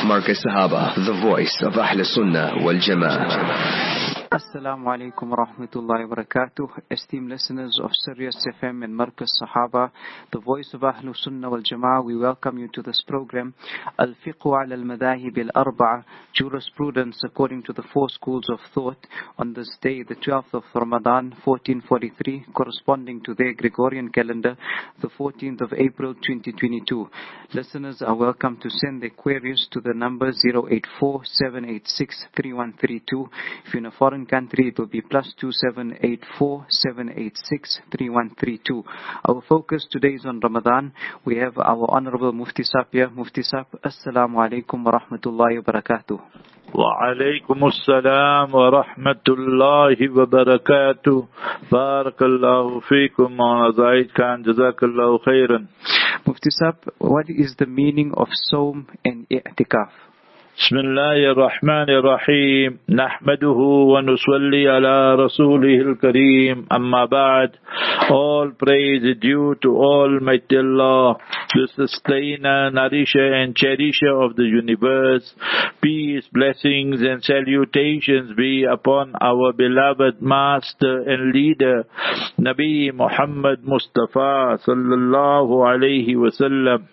Marcus Sahaba, the voice of Ahl Sunnah wal Jama'ah. Assalamu alaikum wa rahmatullahi wa barakatuh. Esteemed listeners of Sirius FM and Marcus Sahaba, the voice of Ahl Sunnah wal Jama'ah, we welcome you to this program, Al-Fiqhu ala al-Madahib al-Arba'a, Jurisprudence according to the four schools of thought, on this day, the 12th of Ramadan, 1443, corresponding to their Gregorian calendar, the 14th of April, 2022. Listeners are welcome to send their queries to the number 084-786-3132. If you're in a foreign country, it will be +27847863132. Our focus today is on Ramadan. We have our Honorable Mufti Sahib here. Mufti Sahib, Assalamu alaikum wa rahmatullahi wa barakatuh. Wa alaikum assalam wa rahmatullahi wa barakatuh. Barakallahu feekum wa Zaid Khan, jazakallahu khairan. Mufti Sahib, what is the meaning of Sawm and I'tikaf? بسم الله الرحمن الرحيم نحمده ونصلي على رسوله الكريم أما بعد. All praise is due to Almighty Allah, the sustainer, nourisher and cherisher of the universe. Peace, blessings and salutations be upon our beloved master and leader, Nabi Muhammad Mustafa sallallahu alayhi wa sallam.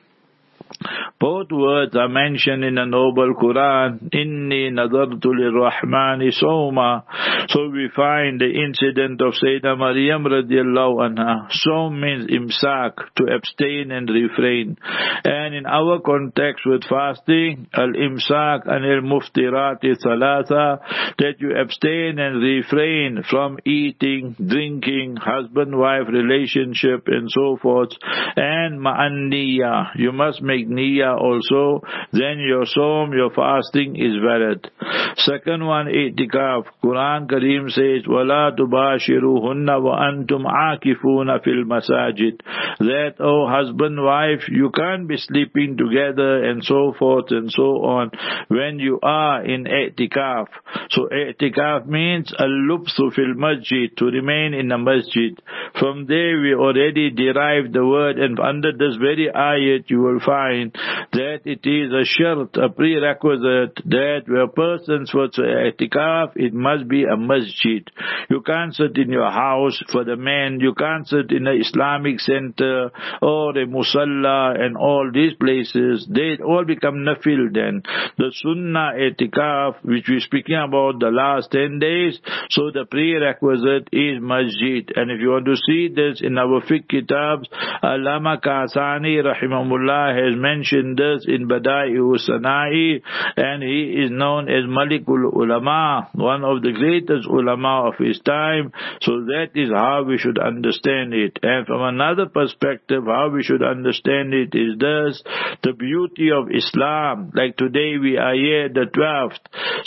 Both words are mentioned in the noble Quran, Inni nadartu lirrahmani sawma. So we find the incident of Sayyidah Maryam radiallahu anha. Sawm means imsak, to abstain and refrain. And in our context with fasting, al-imsak anil muftirati thalatha, that you abstain and refrain from eating, drinking, husband-wife relationship and so forth. And ma'an niyya, you must make niyyah also, then your sawm, your fasting is valid. Second one, i'tikaf. Quran Kareem says, وَلَا تُبَاشِرُوهُنَّ وَأَنْتُمْ عَاكِفُونَ فِي الْمَسَاجِدِ. That, oh husband, wife, you can't be sleeping together and so forth and so on when you are in i'tikaf. So i'tikaf means al-lubthu fil masjid, to remain in a masjid. From there we already derived the word, and under this very ayat you will find that it is a shart, a prerequisite, that where persons for i'tikaf, it must be a masjid. You can't sit in your house for the men, you can't sit in an Islamic center or a musalla and all these places. They all become nafil then. The sunnah i'tikaf, which we're speaking about the last 10 days, so the prerequisite is masjid. And if you want to see this in our fiqh kitabs, Allama Kasani rahimahullah has mentioned this in Bada'i'u Sana'i, and he is known as Malikul Ulama, one of the greatest ulama of his time. So that is how we should understand it. And from another perspective, how we should understand it is this: the beauty of Islam. Like today we are here, the 12th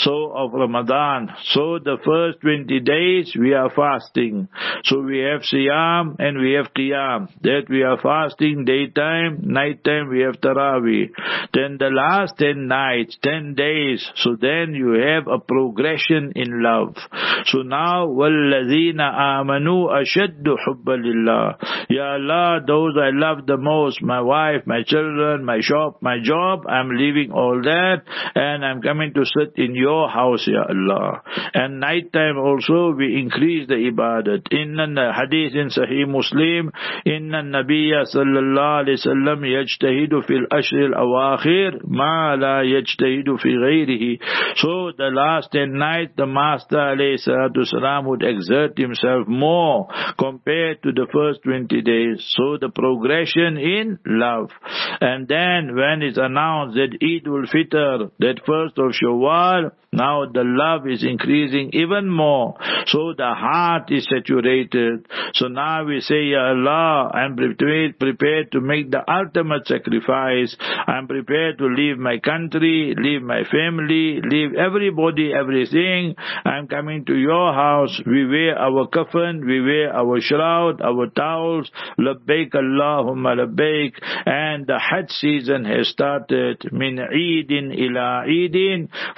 of Ramadan. So the first 20 days we are fasting. So we have Siyam and we have Qiyam. That we are fasting daytime, nighttime we have Taraweeh. Then the last 10 nights, 10 days, so then you have a progression in love. So now, وَالَّذِينَ آمَنُوا أَشَدُّ حُبًّا لِلَّهِ. Ya Allah, those I love the most, my wife, my children, my shop, my job, I'm leaving all that and I'm coming to sit in your house, Ya Allah. And nighttime also we increase the ibadat. Inna hadith in Sahih Muslim, Inna Nabiyya sallallahu alayhi wa sallam yajtahidu fil ashr al-awakhir ma la yajtahidu fi ghayrihi. So the last 10 nights, the Master alayhi salatu salam would exert himself more compared to the first 20 days. So the progression in love. And then when it's announced that Eid al-Fitr, that first of Shawwal, now the love is increasing even more. So the heart is saturated. So now we say, Ya Allah, I'm prepared to make the ultimate sacrifice. I'm prepared to leave my country, leave my family, leave everybody, everything. I'm coming to your house. We wear our kafan, we wear our shroud, our towels. Labbaik Allahumma labbaik. And the Hajj season has started. Min Eidin ila Eidin. From one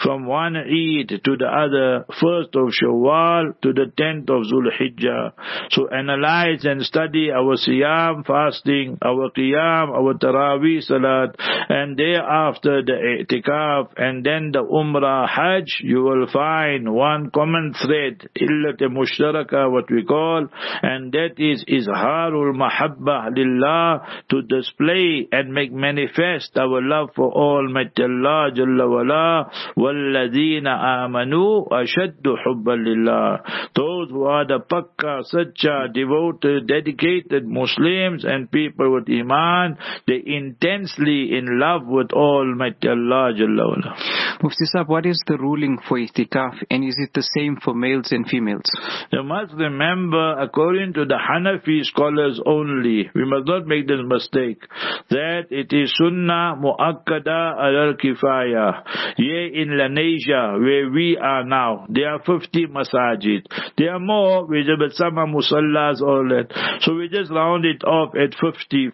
one Eid to the other, 1st of Shawwal to the 10th of Zulhijjah. So analyze and study our Siyam, fasting, our Qiyam, our Taraweeh Salat, and thereafter the I'tikaf, and then the Umrah, Hajj. You will find one common thread, illat mushtaraka, what we call, and that is Izharul Mahabbah Lillah, to display and make manifest our love for Almighty Allah Jalla wala. Walladhina amanu ashaddu hubban lillah. Those who are the pakka, sacha, devoted, dedicated Muslims and people with Iman, they intensely in love with Almighty Allah Jalla wala. Mufti Sahib, what is the ruling for itikaf, and is it the same for males and females? You must remember, according to the Hanafi scholars only, we must not make this mistake, that it is sunnah mu'akkada al-kifaya. Here in Lanesia, where we are now, there are 50 masajid. There are more, but some are musallas, all that. So we just round it off at 50.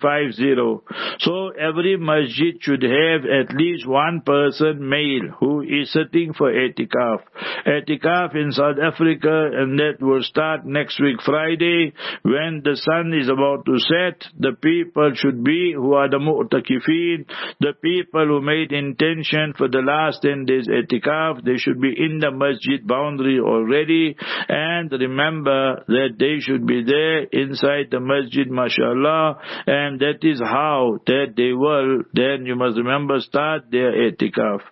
So every masjid should have at least one person, male, who is sitting for I'tikaf. I'tikaf in South Africa, and that will start next week Friday. When the sun is about to set, the people should be, who are the mu'takifin, the people who made intention for the last 10 days I'tikaf, they should be in the masjid boundary already, and remember that they should be there inside the masjid, mashallah, and that is how that they will, then you must remember, start their I'tikaf.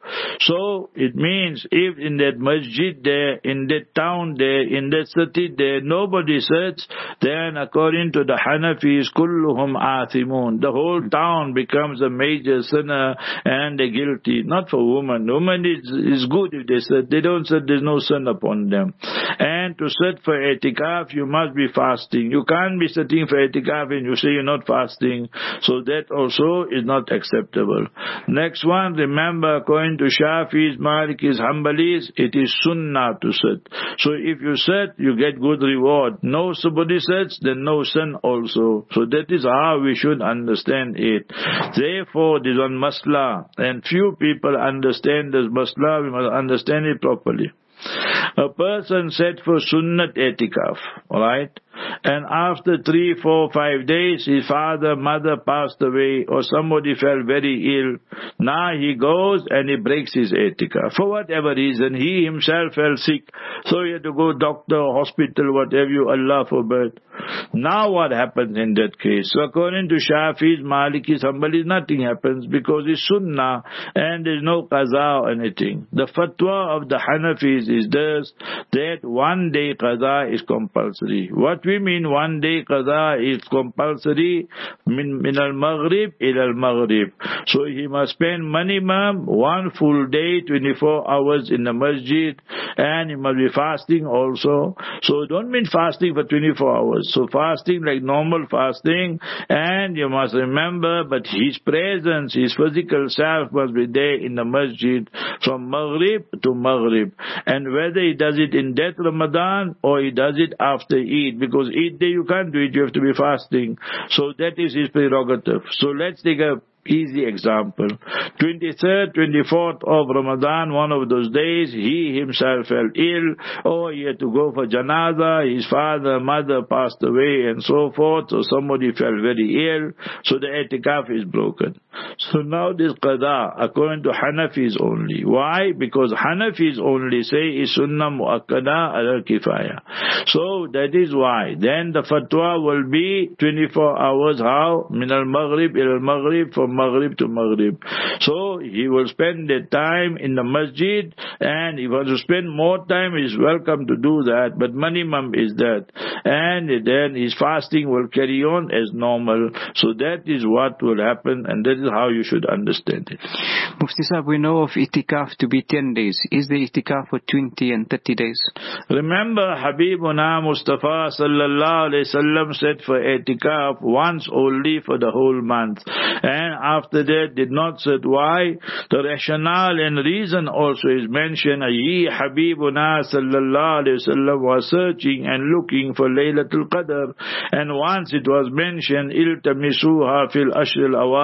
So it means if in that masjid there, in that town there, in that city there, nobody sits, then according to the Hanafis, kulluhum athimun, the whole town becomes a major sinner and they're guilty. Not for women. Women is good if they sit. They don't sit, there's no sin upon them. And to sit for I'tikaf, you must be fasting. You can't be sitting for I'tikaf and you say you're not fasting. So that also is not acceptable. Next one, remember, according to Shafis, Malikis, Hanbalis, it is sunnah to sit. So if you sit, you get good reward. No somebody sits, then no sin also. So that is how we should understand it. Therefore, this one masla, and few people understand this masla, we must understand it properly. A person sat for sunnat I'tikaf, alright? And after 3, 4, 5 days, his father, mother passed away, or somebody fell very ill. Now he goes and he breaks his I'tikaf. For whatever reason, he himself fell sick. So he had to go doctor, hospital, whatever you, Allah forbid. Now what happens in that case? So according to Shafis, Malikis, Hanbalis, nothing happens because it's sunnah and there's no qaza or anything. The fatwa of the Hanafis is this, that 1 day qaza is compulsory. What we mean 1 day qaza is compulsory, min al-maghrib ila al-maghrib. So he must spend minimum 1 full day, 24 hours in the masjid, and he must be fasting also. So don't mean fasting for 24 hours. So fasting like normal fasting, and you must remember, but his presence, his physical self must be there in the masjid from Maghrib to Maghrib. And whether he does it in that Ramadan or he does it after Eid, because Eid day you can't do it, you have to be fasting. So that is his prerogative. So let's take a easy example. 23rd, 24th of Ramadan, one of those days, he himself fell ill, or he had to go for janaza, his father, mother passed away, and so forth, so somebody fell very ill, so the I'tikaf is broken. So now this qada, according to Hanafis only. Why? Because Hanafis only say is sunnah mu'akkada al-kifaya. So that is why. Then the fatwa will be 24 hours, how? Min al-maghrib ila al-maghrib, from Maghrib to Maghrib. So he will spend the time in the masjid, and if he wants to spend more time, he is welcome to do that, but minimum is that. And then his fasting will carry on as normal. So that is what will happen, and that is how you should understand it. Mufti Sahib, we know of itikaf to be 10 days. Is the itikaf for 20 and 30 days? Remember, Habibuna Mustafa sallallahu alayhi wasallam said for itikaf once only for the whole month. And after that did not sit. Why? The rationale and reason also is mentioned. Ye Habibuna sallallahu alayhi wasallam was searching and looking for Laylatul Qadr, and once it was mentioned, iltamisuha fil ashr al-awakhir,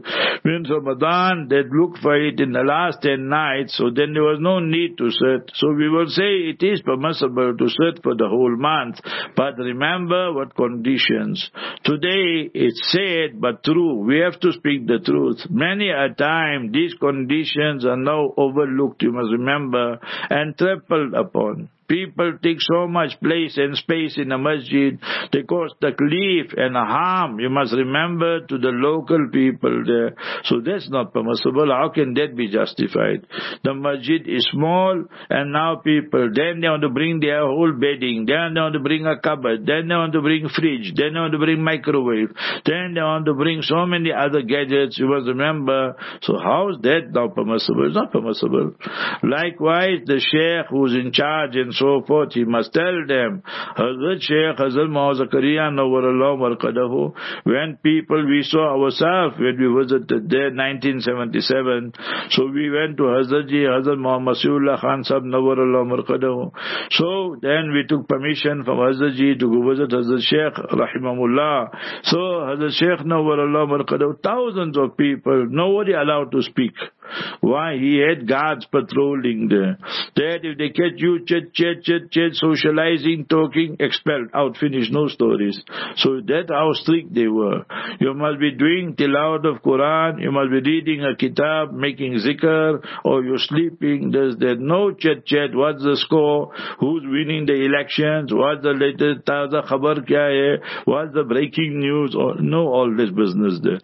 When Ramadan, they'd look for it in the last 10 nights, so then there was no need to sit. So we will say it is permissible to sit for the whole month, but remember what conditions. Today it's said but true. We have to speak the truth. Many a time these conditions are now overlooked, you must remember, and trampled upon. People take so much place and space in a masjid. They cause taklif and harm, you must remember, to the local people there. So that's not permissible. How can that be justified? The masjid is small, and now people, then they want to bring their whole bedding, then they want to bring a cupboard, then they want to bring fridge, then they want to bring microwave, then they want to bring so many other gadgets, you must remember. So how is that now permissible? It's not permissible. Likewise, the sheikh who's in charge and so forth, he must tell them, Hazrat Sheikh Hazrat Muhammad Zakaria Nawwarallahu Marqadahu, when people, we saw ourselves when we visited there 1977, so we went to Hazrat Ji, Hazrat Muhammad Masihullah Khan Sahib Nawwarallahu Marqadahu. So then we took permission from Hazrat Ji to go visit Hazrat Sheikh Rahimahullah. So Hazrat Sheikh Nawwarallahu Marqadahu, thousands of people, nobody allowed to speak. Why? He had guards patrolling there. That if they catch you chat, socializing, talking, expelled, out, finished, no stories. So that's how strict they were. You must be doing tilawat of Quran, you must be reading a kitab, making zikr, or you're sleeping. There's no chat, what's the score, who's winning the elections, what's the latest, taza khabar kya hai, what's the breaking news, or no, all this business there.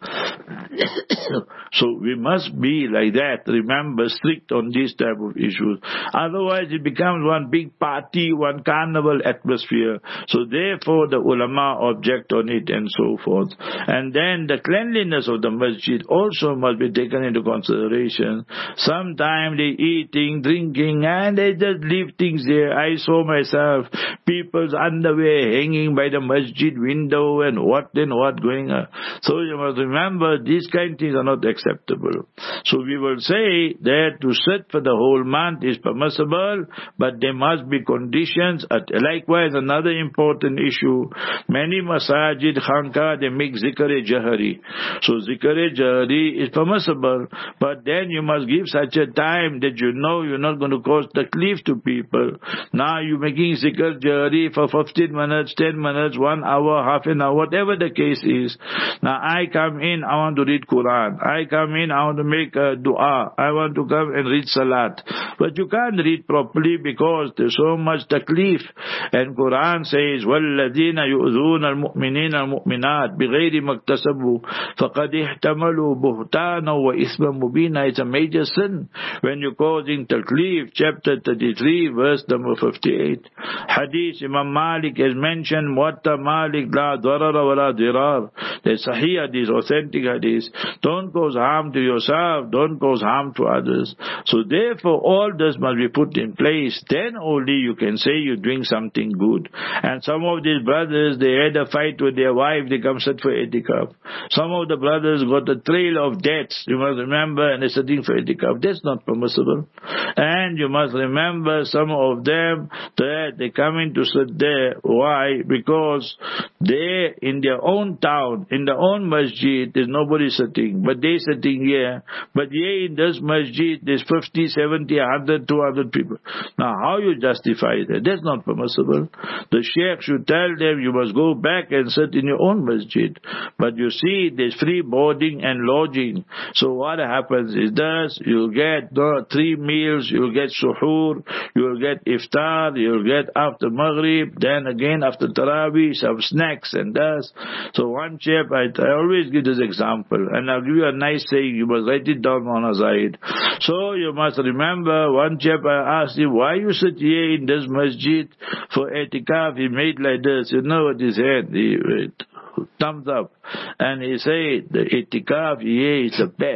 So we must be like that, remember, strict on these type of issues. Otherwise it becomes one big party, one carnival atmosphere. So therefore the ulama object on it and so forth. And then the cleanliness of the masjid also must be taken into consideration. Sometimes they eating, drinking, and they just leave things there. I saw myself, people's underwear hanging by the masjid window and what going on. So you must remember, these kind of things are not acceptable. So we will say that to sit for the whole month is permissible, but there must be conditions. Likewise, another important issue, many masajid, khanqa, they make zikr-e-jahari. So zikr-e-jahari is permissible, but then you must give such a time that you know you're not going to cause taklif to people. Now you're making zikr-jahari for 15 minutes, 10 minutes, 1 hour, half an hour, whatever the case is. Now I come in, I want to read Quran. I come in, I want to make a dua. I want to come and read salat. But you can't read properly because there's so much taklif. And Quran says, وَالَّذِينَ يُؤْذُونَ الْمُؤْمِنِينَ الْمُؤْمِنَاتِ بِغَيْرِ مَكْتَسَبُوا فَقَدْ احْتَمَلُوا بُهْتَانًا وَإِثْمًا مُبِينًا. It's a major sin when you're causing taklif. Chapter 33, verse number 58. Hadith, Imam Malik has mentioned, Muwatta Malik, la darara wa la dirar. There's Sahih hadith, authentic hadith. Don't cause harm to yourself, don't cause harm to others. So therefore, all this must be put in place. Then only you can say you're doing something good. And some of these brothers, they had a fight with their wife, they come sit for itikaf. Some of the brothers got a trail of debts, you must remember, and they're sitting for itikaf. That's not permissible. And you must remember, some of them, that they come in to sit there. Why? Because they, in their own town, in their own masjid, there's nobody sitting, but they sitting here. But here in this masjid, there's 50, 70, 100, 200 people. Now, how you justify that? That's not permissible. The sheikh should tell them, you must go back and sit in your own masjid. But you see, there's free boarding and lodging. So what happens is this, you'll get 3 meals, you'll get suhoor, you'll get iftar, you'll get after maghrib, then again after tarawih, some snacks and this. So one chap, I always give this example, and I'll give you a nice saying, you must write it down on a side. So you must remember, one chap, I asked him, why you sit here in this masjid for etikaf? He made like this, you know what he said? He thumbs up. And he said, the etikaf here is the best.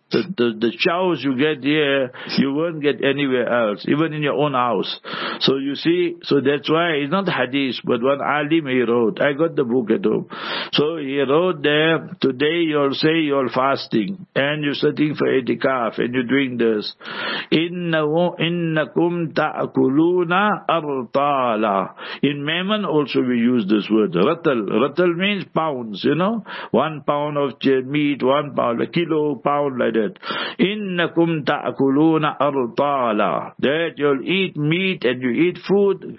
The chows you get here, you won't get anywhere else, even in your own house. So you see, so that's why it's not hadith, but one alim he wrote. I got the book at home. So he wrote there, today you'll say you're fasting, and you're sitting for itikaf, and you're doing this. Innakum ta'kuluna artala. In Memon also we use this word, ratal. Ratal means pounds, 1 pound of meat, 1 pound, a kilo, pound, like that. Innakum ta'kuluna artala. That you'll eat meat and you eat food,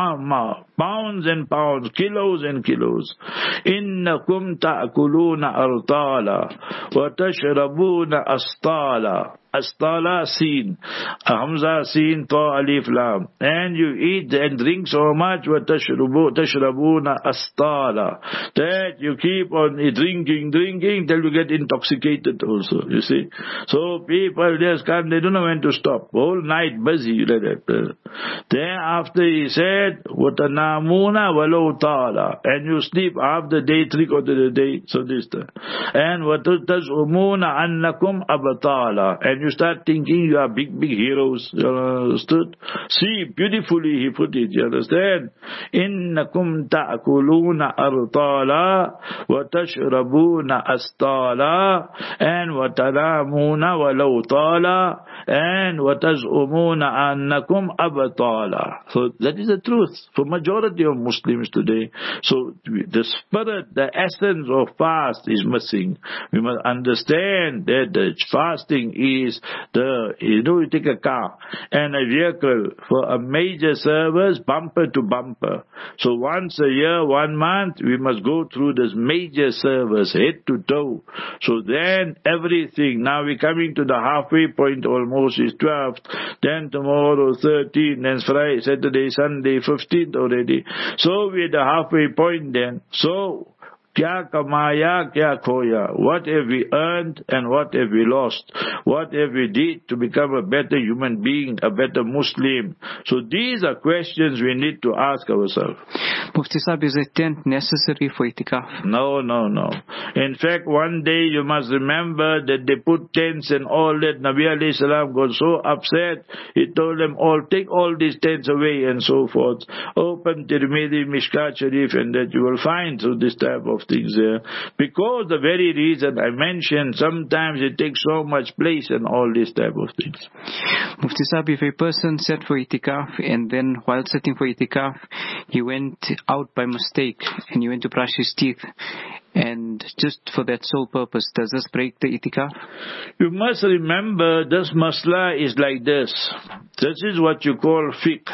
pounds and pounds, kilos and kilos. Innakum ta'kuluna artala wa tashrabuna astala. Astala, sin. Hamza, sin, ta, alif, lam. And you eat and drink so much, wa tashrabuna astala. That you keep on drinking till you get intoxicated also, you see. So people just come, they don't know when to stop. Whole night busy, like that. Then after he said, وَتَنَامُونَ وَلَوْ تَعْلَى. And you sleep half the day, 3/4 of the day, so this time. And وَتَزْعُمُونَ أَنَّكُمْ أَبْطَالًا. And you start thinking you are big heroes, you understood? See, beautifully he put it, you understand? إِنَّكُمْ تَأْكُلُونَ أَرْطَالًا وَتَشْرَبُونَ أَسْطَالًا and وَتَنَامُونَ وَلَوْ طَالًا and وَتَزْعُمُونَ أَنَّكُمْ أَبْطَالًا. So that is the truth for majority of Muslims today. So the spirit, the essence of fast is missing. We must understand that the fasting is you take a car and a vehicle for a major service, bumper to bumper. So once a year, 1 month, we must go through this major service, head to toe. So then everything, now we're coming to the halfway point almost, is 12th, then tomorrow 13th, then Friday, Saturday, Sunday, 15th already. So we're at the halfway point then. So, Kya kamaya, kya khoya. What have we earned and what have we lost? What have we did to become a better human being, a better Muslim? So these are questions we need to ask ourselves. Mufti Sahib, is a tent necessary for itikaf? No. In fact, one day you must remember that they put tents and all that. Nabi alayhi salam got so upset. He told them all, take all these tents away and so forth. Open Tirmidhi, Mishkat Sharif, and that you will find through this type of things there. Because the very reason I mentioned, sometimes it takes so much place and all these type of things. Mufti Sahib, if a person sat for itikaf and then while sitting for itikaf, he went out by mistake and he went to brush his teeth, and just for that sole purpose, does this break the itikaf? You must remember this masla is like this. This is what you call fiqh.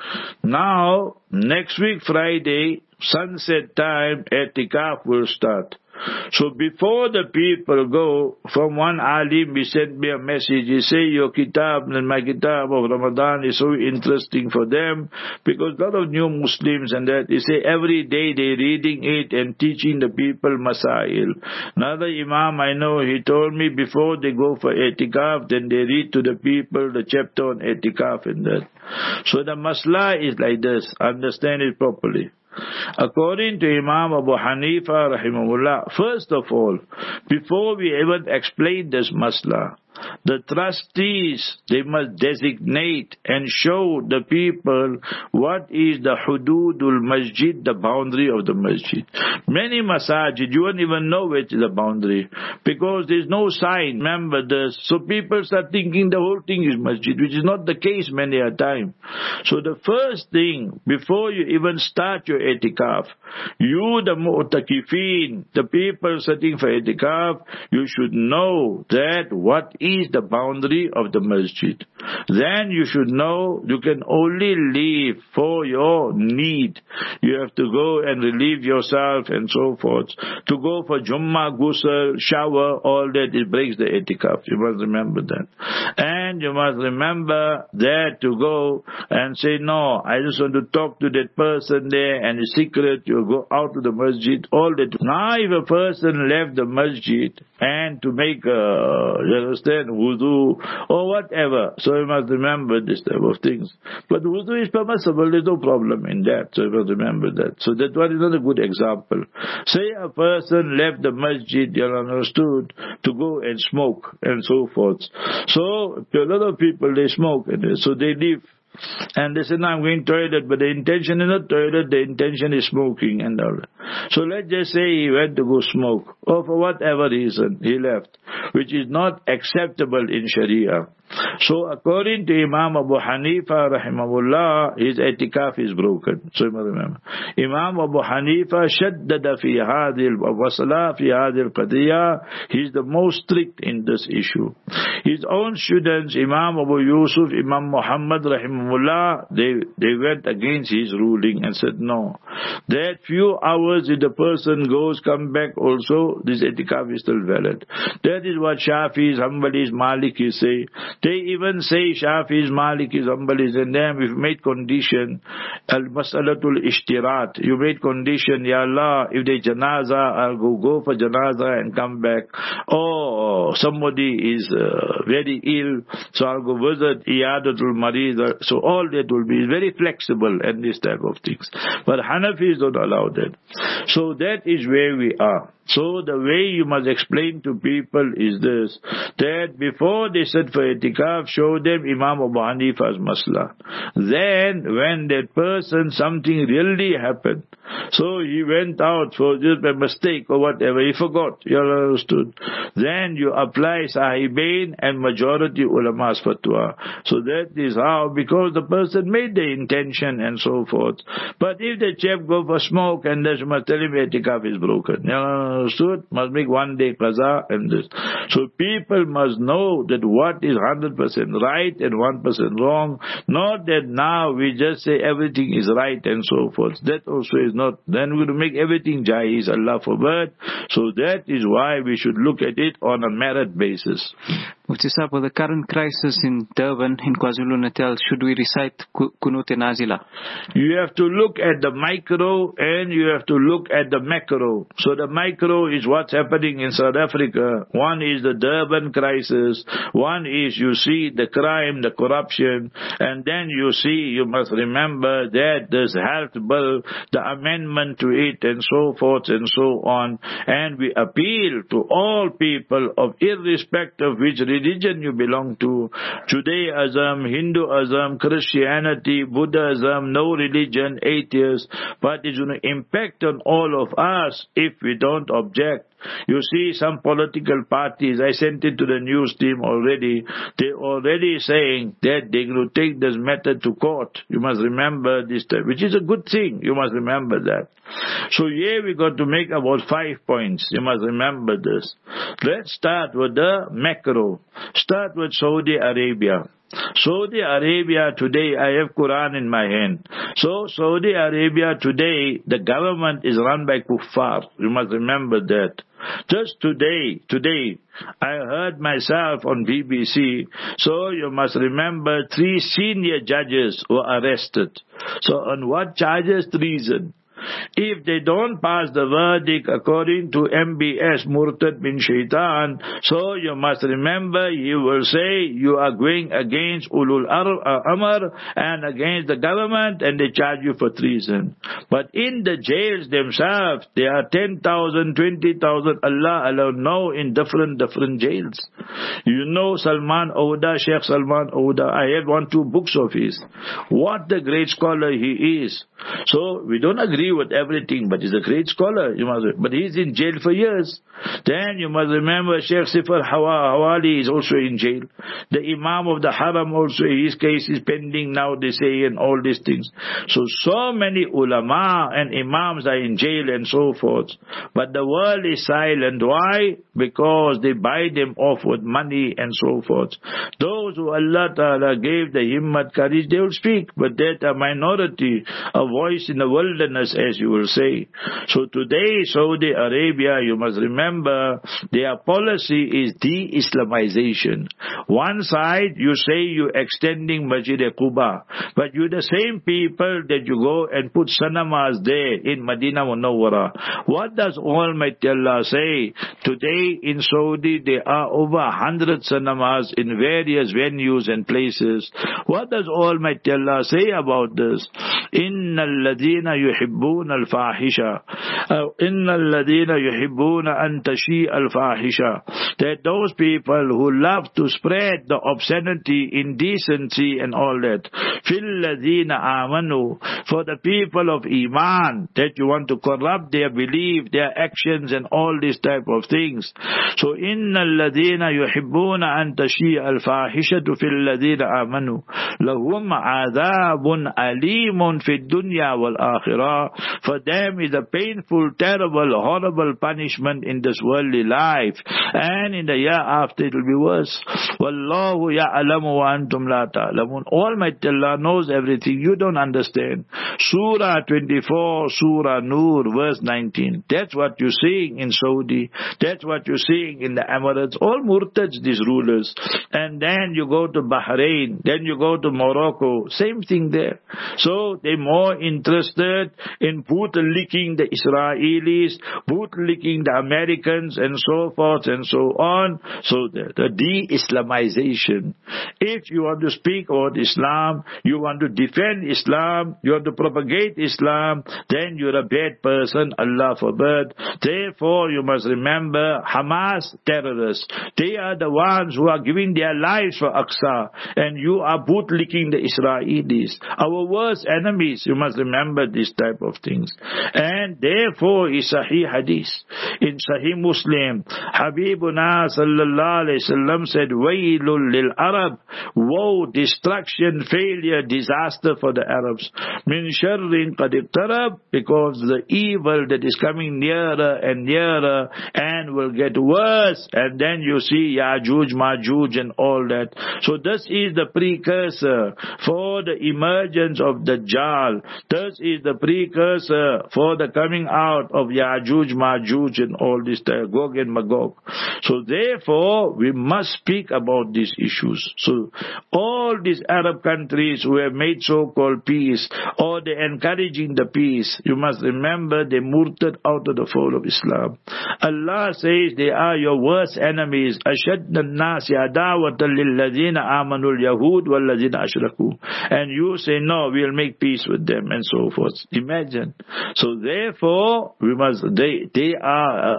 Now, next week Friday, sunset time, itikaf will start. So before the people go, from one alim he sent me a message. He say, your kitab and my kitab of Ramadan is so interesting for them, because a lot of new Muslims and that, he say every day they reading it and teaching the people masail. Another imam I know, he told me before they go for itikaf, then they read to the people the chapter on itikaf and that. So the masla is like this, understand it properly. According to Imam Abu Hanifa rahimahullah, first of all, before we even explain this masla, the trustees, they must designate and show the people what is the hududul masjid, the boundary of the masjid. Many masajid, you won't even know which is the boundary, because there's no sign. Remember this. So people start thinking the whole thing is masjid, which is not the case many a time. So the first thing, before you even start your itikaf, you the mu'takifin, the people sitting for itikaf, you should know that what is the boundary of the masjid. Then you should know you can only leave for your need. You have to go and relieve yourself and so forth. To go for Jummah, ghusl, shower, all that, it breaks the itikaf. You must remember that. And you must remember that to go and say, no, I just want to talk to that person there, and in secret you go out to the masjid, all that. Now if a person left the masjid and to make, you understand, wudu or whatever. So you must remember this type of things. But wudu is permissible, there's no problem in that. So you must remember that. So that one is not a good example. Say a person left the masjid, you understood, to go and smoke and so forth. So a lot of people, they smoke, and so they leave. And they say, no, I'm going to toilet, but the intention is not toilet, the intention is smoking and all. So let's just say he went to go smoke, or for whatever reason he left, which is not acceptable in Sharia. So according to Imam Abu Hanifa rahimahullah, his i'tikaf is broken. So you must remember, Imam Abu Hanifa shaddada fi hadil wasala fi hadil qadiyya. He is the most strict in this issue. His own students, Imam Abu Yusuf, Imam Muhammad rahimahullah, they went against his ruling and said no. That few hours if the person goes, come back also, this i'tikaf is still valid. That is what Shafis, Hanbalis, Malikis say. They even say Shafis, Malikis, Hanbalis, and them, if you made condition, al-mas'alatul ishtirat, you made condition, Ya Allah, if they janaza, I'll go for janaza and come back. Or somebody is very ill, so I'll go visit iyadatul marid. So all that will be very flexible and this type of things. But Hanafis don't allow that. So that is where we are. So the way you must explain to people is this, that before they sit for i'tikaf, show them Imam Abu Hanifa's masla. Then when that person, something really happened, so he went out for just by mistake or whatever, he forgot, you understood, then you apply Sahibain and majority ulama's fatwa. So that is how, because the person made the intention and so forth. But if the chef go for smoke and then you must tell him i'tikaf is broken, you understood, must make 1 day qaza and this. So people must know that what is 100% right and 1% wrong, not that now we just say everything is right and so forth. That also is not, then we will make everything jaiz, Allah forbid. So that is why we should look at it on a merit basis. Mufti Sahib, with the current crisis in Durban, in KwaZulu-Natal, should we recite Qunut Nazila? You have to look at the micro and you have to look at the macro. So the micro is what's happening in South Africa. One is the Durban crisis. One is you see the crime, the corruption. And then you see, you must remember that this health bill, the amendment to it and so forth and so on. And we appeal to all people of irrespective of which religion you belong to, Judaism, Hinduism, Christianity, Buddhism, no religion, atheists, but it's going to impact on all of us if we don't object. You see some political parties, I sent it to the news team already, they're already saying that they're going to take this matter to court. You must remember this, which is a good thing. You must remember that. So here we got to make about 5 points. You must remember this. Let's start with the macro. Start with Saudi Arabia. Saudi Arabia today, I have Quran in my hand. So Saudi Arabia today, the government is run by kuffar. You must remember that. Just today, I heard myself on BBC. So you must remember 3 senior judges were arrested. So on what charges? Treason. If they don't pass the verdict according to MBS, Murtad bin Shaitan, so you must remember, you will say you are going against Ulul Amr and against the government, and they charge you for treason. But in the jails themselves, there are 10,000, 20,000, Allah alone know, in different jails. You know Salman Ouda, Sheikh Salman Ouda, I had 1-2 books of his. What a great scholar he is. So we don't agree with everything, but he's a great scholar. But he's in jail for years. Then you must remember Sheikh Sifar Hawali is also in jail. The Imam of the Haram also, his case is pending now, they say, and all these things. So many ulama and imams are in jail and so forth. But the world is silent. Why? Because they buy them off with money and so forth. Those who Allah Ta'ala gave the himmat, courage, they will speak. But that a minority, a voice in the wilderness as you will say. So today, Saudi Arabia, you must remember, their policy is de-Islamization. One side, you say you're extending Masjid Quba, but you're the same people that you go and put sanamas there in Medina Munawwara. What does Almighty Allah say? Today in Saudi, there are over 100 sanamas in various venues and places. What does Almighty Allah say about this? إِنَّ الَّذِينَ يُحِبُّونَ الْفَاحِشَةَ إِنَّ الَّذِينَ يُحِبُّونَ أَن تَشِيءَ الْفَاحِشَةَ, that those people who love to spread the obscenity, indecency and all that, فِي الَّذِينَ آمَنُوا, for the people of Iman, that you want to corrupt their belief, their actions and all these type of things. So إِنَّ الَّذِينَ يُحِبُّونَ أَن تَشِيءَ الْفَاحِشَةُ فِي الَّذِينَ آمَنُوا لَهُمْ عَذَابٌ أَلِيمٌ فِي الدُّنْيَا وَالْآخِرَةِ, for them is a painful, terrible, horrible punishment in this worldly life, and in the year after it will be worse. وَاللَّهُ يَعْلَمُ وَأَنْتُمْ لَا تَعْلَمُونَ. Almighty Allah knows everything, you don't understand. Surah 24, Surah Nur, verse 19. That's what you're seeing in Saudi. That's what you're seeing in the Emirates. All murtads, these rulers. And then you go to Bahrain, then you go to Morocco, same thing there. So they're more interested in bootlicking the Israelis, bootlicking the Americans and so forth and so on. So the de-Islamization. If you want to speak about Islam, you want to defend Islam, you want to propagate Islam, then you're a bad person, Allah forbid. Therefore, you must remember, Hamas terrorists, they are the ones who are giving their lives for Aqsa, and you are bootlicking the Israelis. Our worst enemies, you must remember these type of things. And therefore, is Sahih Hadith. In Sahih Muslim, Habibuna sallallahu alayhi wasallam said, Waylul lil Arab, woe, destruction, failure, disaster for the Arabs. Min sharrin qad iqtarab, because the evil that is coming nearer and nearer and will get worse. And then you see Ya'juj, Ma'juj and all that. So this is the precursor for the emergence of Dajjal. This is the precursor for the coming out of Ya'juj, Ma'juj and all this, Gog and Magog. So therefore, we must speak about these issues. So all these Arab countries who have made so-called peace, or they're encouraging the peace, you must remember they murtad out of the fold of Islam. Allah says they are your worst enemies. أَشَدَّ النَّاسِ عَدَاوَةً لِلَّذِينَ آمَنُوا الْيَهُودُ وَالَّذِينَ أَشْرَكُوا. And you say, no, we'll make peace with them and so forth. Imagine. So therefore, we must, they are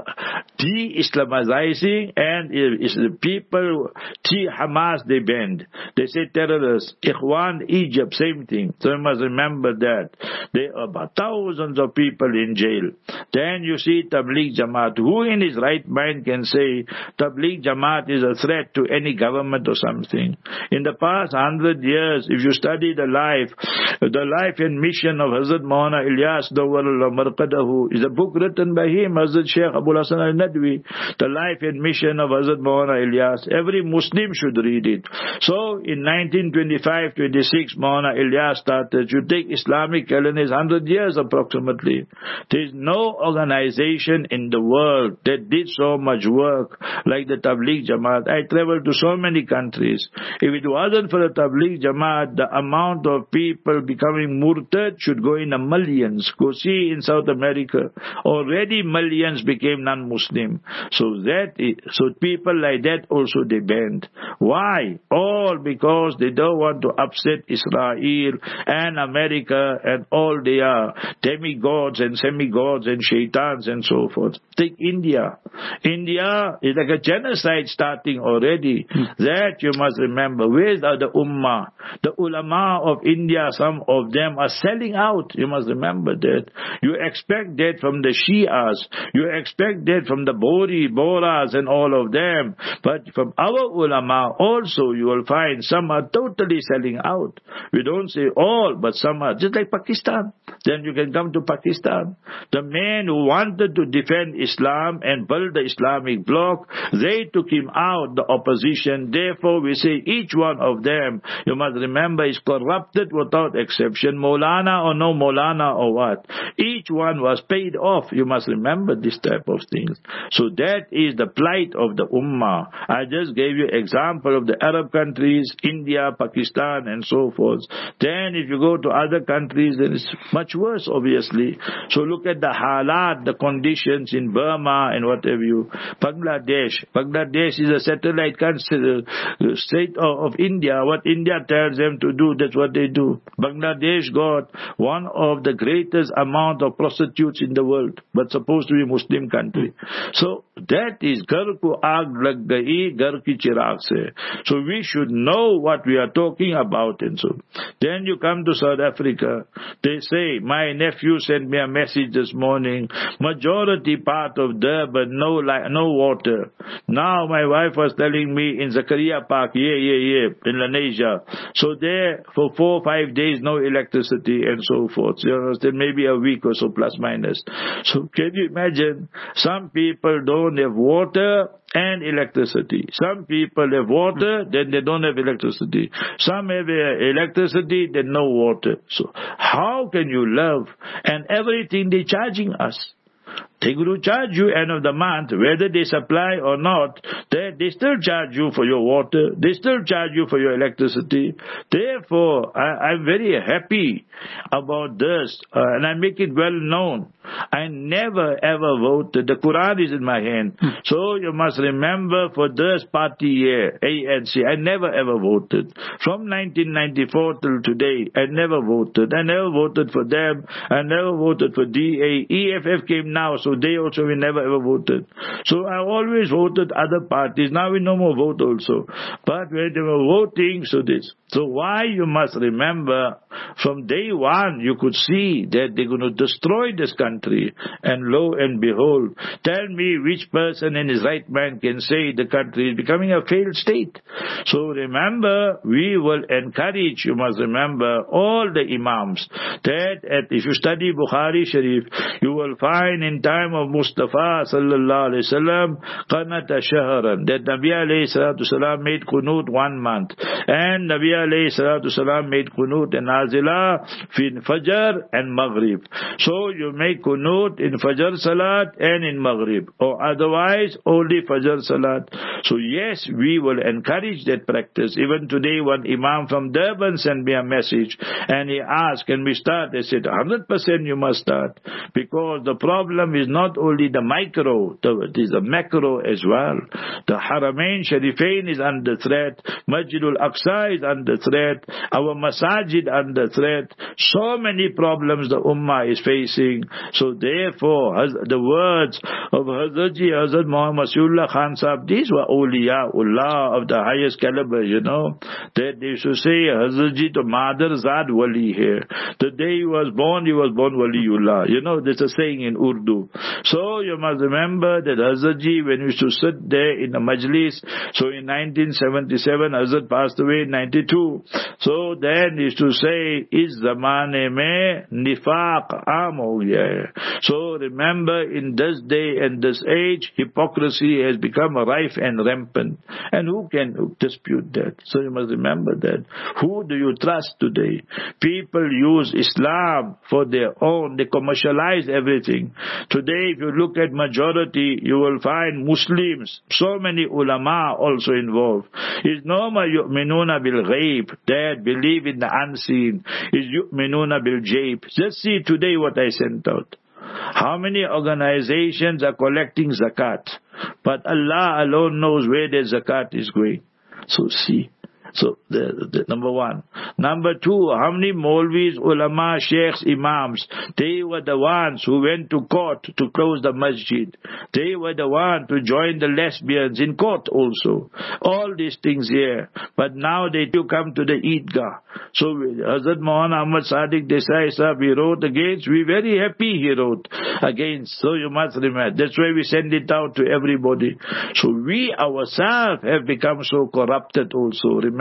de-Islamizing, and it's the people, Hamas, they bend. They say terrorists. Ikhwan, Egypt, same thing. So you must remember that. There are about thousands of people in jail. Then you see Tabligh Jamaat. Who in his right mind can say Tabligh Jamaat is a threat to any government or something? In the past 100 years, if you study the life and mission of Hazrat Maulana Ilyas Dawwalullah Marqadahu, is a book written by him, Hazrat Sheikh Abul Hasan al-Nadwi, the life and mission of Hazrat Maulana Ilyas. Every Muslim should read it. So in 1925-26, Maulana Ilyas started. You take Islamic calendar, 100 years approximately. There is no organization in the world that did so much work like the Tabligh Jamaat. I traveled to so many countries. If it wasn't for the Tabligh Jamaat, the amount of people becoming murtad should go in the millions. Go see in South America. Already millions became non-Muslim. So people like that also they banned. Why? All because they don't want to upset Israel and America and all their demigods and semi-gods and shaitans and so forth. Take India. India is like a genocide starting already. That you must remember. Where's the Ummah? The ulama of India, some of them are selling out. You must remember that. You expect that from the Shias. You expect that from the Boras and all of them. But from our ulama also you will find some are totally selling out. We don't say all, but some are. Just like Pakistan. Then you can come to Pakistan. The men who wanted to defend Islam and build the Islamic bloc, they took him out, the opposition. Therefore we say each one of them, you must remember, is corrupted without exception. Maulana or no Maulana or what. Each one was paid off. You must remember this type of things. So that is the plight of the Ummah. I just gave you example of the Arab countries, India, Pakistan and so forth. Then if you go to other countries, then it's much worse, obviously. So look at the halat, the conditions in Burma and whatever you. Bangladesh is a satellite country, state of India. What India tells them to do, that's what they do. Bangladesh got one of the greatest amount of prostitutes in the world, but supposed to be a Muslim country. So that is Ghar ko aag lag gayi, ghar ki chirag se. So we should know what we are talking about. And so then you come to South Africa. They say, my nephew sent me a message this morning. Majority part of Durban, no water. Now my wife was telling me in Zakaria Park, in Lenasia. So there for 4 or 5 days, no electricity and so forth. You understand? Maybe a week or so, plus minus. So can you imagine? Some people don't have water and electricity. Some people have water, then they don't have electricity. Some have electricity, then no water. So how can you love? And everything they're charging us. They're going to charge you end of the month, whether they supply or not. They still charge you for your water. They still charge you for your electricity. Therefore, I'm very happy about this, and I make it well known. I never ever voted. The Quran is in my hand. So you must remember, for this party here, ANC, I never ever voted. From 1994 till today, I never voted. I never voted for them. I never voted for DA. EFF came now, so they also we never ever voted. So I always voted other parties. Now we no more vote also. But when they were voting, so this. So why you must remember, from day one you could see that they're going to destroy this country. And lo and behold, tell me which person in his right mind can say the country is becoming a failed state. So remember, we will encourage, you must remember, all the imams, that if you study Bukhari Sharif, you will find in time of Mustafa sallallahu alaihi wasallam, qanata shahran, that Nabi alayhi salatu salam made kunut 1 month, and Nabi alayhi salatu salam made kunut and nazila in Fajr and Maghrib. So you make kunut in Fajr Salat and in Maghrib, or otherwise only Fajr Salat. So yes, we will encourage that practice. Even today, one Imam from Durban sent me a message, and he asked, can we start? I said, 100% you must start, because the problem is not only the micro, it is the macro as well. The Haramain Sharifain is under threat, Masjidul Aqsa is under threat, our masajid under threat, so many problems the Ummah is facing. So therefore, the words of Hazrat Muhammad Masihullah Khan Sahib, these were awliyaullah of the highest caliber, that they used to say, Hazrat to Madar Zad Wali here. The day he was born Waliullah. There's a saying in Urdu. So you must remember that Hazrat Ji, when he used to sit there in the majlis, so in 1977, Hazrat passed away in 92. So then he used to say, is zamane mein nifaq aam ho gaya hai. So remember, in this day and this age, hypocrisy has become rife and rampant. And who can dispute that? So you must remember that. Who do you trust today? People use Islam for their own. They commercialize everything. Today, if you look at majority, you will find Muslims, so many ulama also involved. Is no ma yu'minuna bil ghaib, that believe in the unseen. Is yu'minuna bil jaib. Just see today what I sent out. How many organizations are collecting zakat? But Allah alone knows where their zakat is going. So see. So, the number one. Number two, how many Maulvis, ulama, sheikhs, imams, they were the ones who went to court to close the masjid. They were the ones to join the lesbians in court also. All these things here. But now they do come to the Eidgah. So, Hazrat Maulana Ahmad Sadiq Desai Sahib, he wrote against, we very happy he wrote against. So you must remember. That's why we send it out to everybody. So we ourselves have become so corrupted also. Remember,